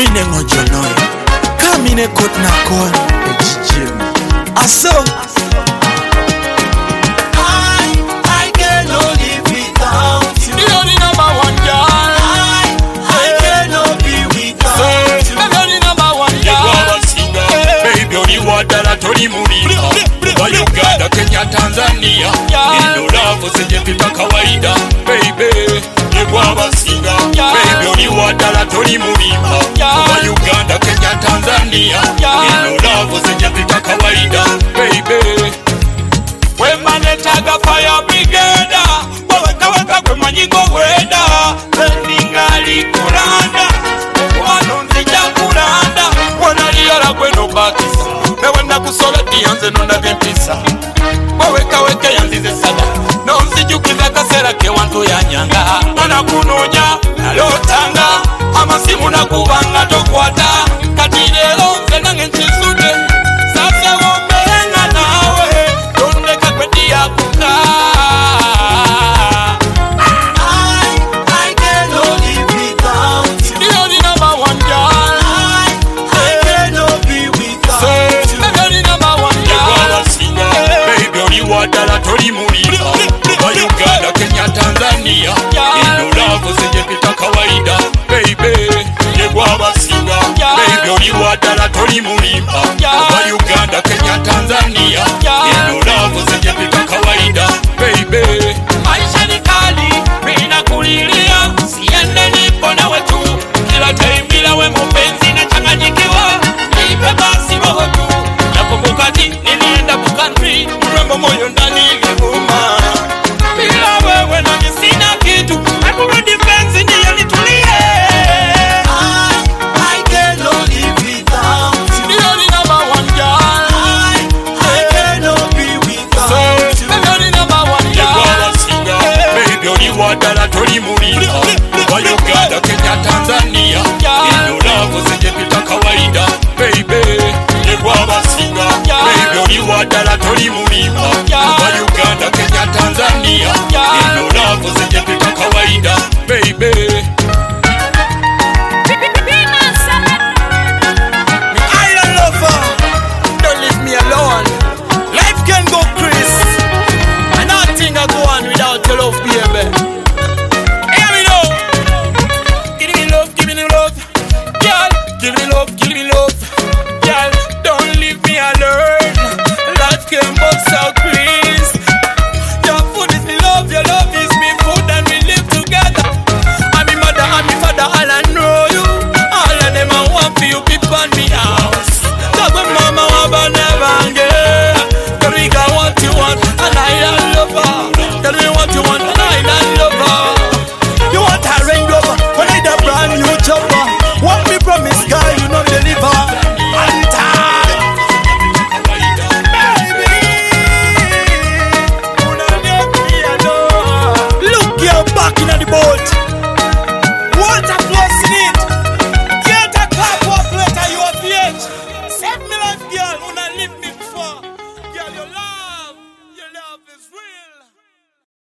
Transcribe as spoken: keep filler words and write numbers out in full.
Mine ngojonoy Kamine kot na kon Aso I, I cannot live without you. You're the number one girl. I, I cannot be without you. You're the number one girl. Baby oniwadala toli mulima wa Uganda, Kenya, Tanzania. Ino love sijepita kawaida. Baby yegwa basinga. Baby oniwadala toli mulima wa Uganda, Kenya, Tanzania. Ino love sijepita kawaida. Baby Wema netaga fire brigade. Waweka weka kwe manyingo weda. Ningali kuranda Wano nzija kuranda Wana liyara kweno bakisa Mewenda kusola diyanze nunda vyempisa Waweka weke yanzize sada No nzijukiza kasera ke wantu ya nyanga Wana kunonya nalotanga Amasimu na kubanga tokwata Katilelo nzenange nchisude Sasa womelenga nawe Tondeka kwedi ya kuka wadala toli mulima wa Uganda, Kenya, Tanzania. Ino love sijepita kawaida. Baby yegwa basinga. Baby oniwadala toli mulima wa Uganda, Kenya, Tanzania. Ino love sijepita kawaida. Baby maisha ni kali, mina kulilia siende nipo na wetu kila time bila we mpenzi na changanyikiwa nipe basi roho tu nakumbuka ti nilienda country mrembo moyo ndani ilivuma bila wewe na sina kitu nakurudi penzi ndiyo nitulie I, I cannot live without you. You're the number one girl. I, I cannot be without you. You're the number one girl. yegwa basinga. Baby oniwadala